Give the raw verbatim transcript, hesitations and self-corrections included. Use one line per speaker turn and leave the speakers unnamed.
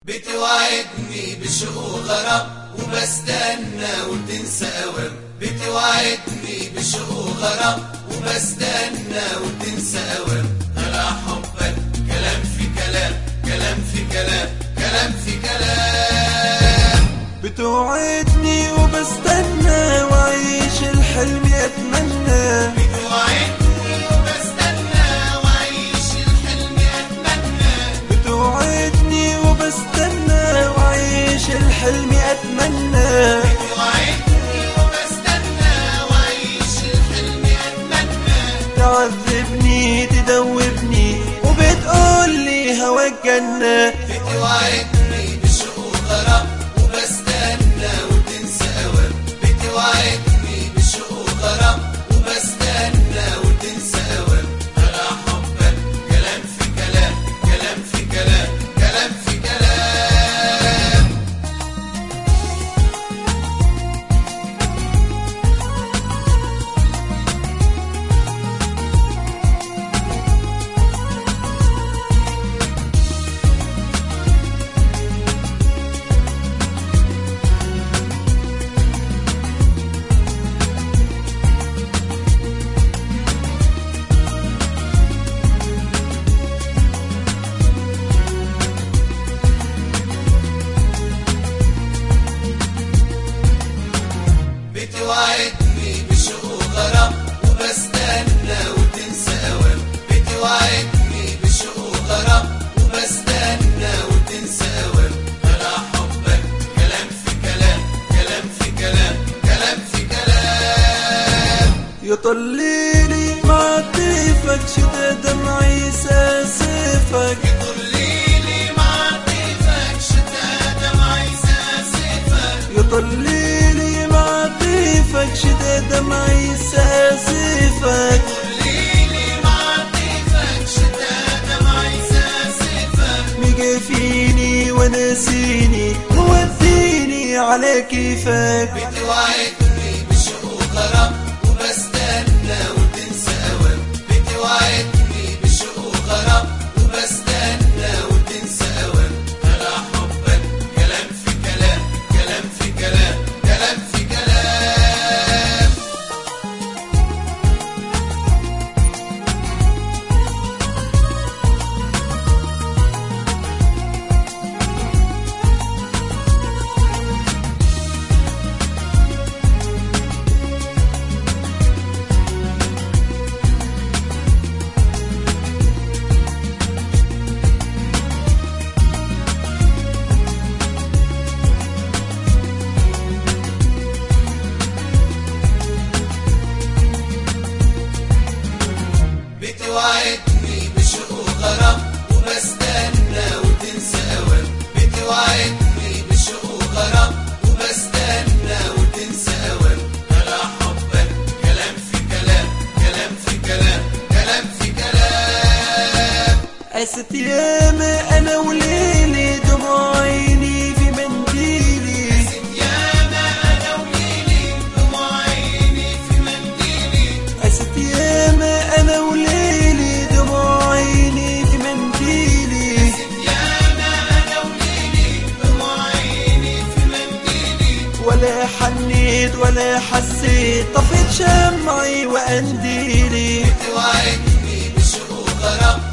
بتوعدني بشوق وغرام وبستنى وتنسى أوام. بتوعدني بشوق وغرام وبستنى وتنسى أوام. طلع حبك كلام في كلام، كلام في كلام، كلام في كلام.
بتوعدني وبستنى وعيش الحلم أتمنى.
بتوعدني وبستنى وعيش الحلم أتمنى.
بتوعدني وبستنى وعيش الحلم أتمنى.
بتوعدني وبستنى وعيش الحلم أتمنى.
تعذبني تدوبني وبتقولي هواك جنة.
بتوعدني بشوق وغرام وبستنى وتنسى أوام. بتوعدني بشوق وغرام وبستنى وتنسى أوام. طلع حبك كلام في كلام، كلام في كلام، كلام في كلام. بتوعدني بشوق وغرام وبستنى وتنسى أوام. بتوعدني بشوق وغرام وبستنى وتنسى أوام. طلع حبك كلام في كلام، كلام في كلام، كلام في كلام.
يطليلي مع طيفك شتا دمعي ساسفك.
يطليلي مع طيفك شتا دمعي ساسفك.
يطليلي مع طيفك شتا دمعي ساسفك.
يطليلي مع طيفك شتا دمعي ساسفك.
مجافيني وناسيني ووديني على كيفك.
بتوعدني بشوق وغرام وبستنى وتنسى أوام. بتوعدني بشوق وغرام وبستنى وتنسى أوام. طلع حبك كلام في كلام، كلام في كلام، كلام في كلام. بتوعدني بشوق وغرام وبستنى وتنسى أوام. بتوعدني بشوق وغرام وبستنى وتنسى أوام. طلع حبك كلام في كلام، كلام في كلام، كلام في كلام.
قست ياما أنا وليلي دموع عيني في منديلي.
ياما أنا وليلي دموع عيني في منديلي.
قست ياما أنا وليلي دموع عيني في منديلي.
ياما أنا وليلي دموع عيني في منديلي.
ولا حنيت ولا حسيت طفيت شمعي وقنديلي.
بتوعدني بشوق وغرام